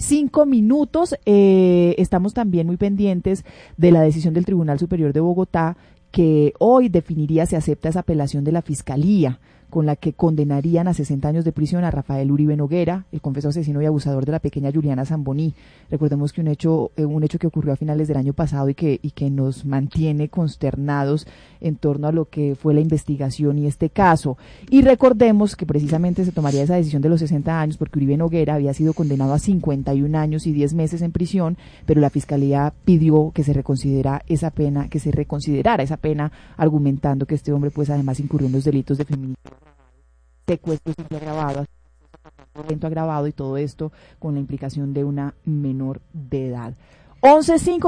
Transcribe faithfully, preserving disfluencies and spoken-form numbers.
cinco minutos. Eh, estamos también muy pendientes de la decisión del Tribunal Superior de Bogotá, que hoy definiría si acepta esa apelación de la Fiscalía, con la que condenarían a sesenta años de prisión a Rafael Uribe Noguera, el confeso asesino y abusador de la pequeña Juliana Zamboní. Recordemos que un hecho, eh, un hecho que ocurrió a finales del año pasado y que, y que nos mantiene consternados en torno a lo que fue la investigación y este caso. Y recordemos que precisamente se tomaría esa decisión de los sesenta años porque Uribe Noguera había sido condenado a cincuenta y un años y diez meses en prisión, pero la Fiscalía pidió que se reconsidera esa pena, que se reconsiderara esa pena, argumentando que este hombre pues además incurrió en los delitos de feminicidio, secuestro simple agravado, evento agravado y todo esto con la implicación de una menor de edad. once cinco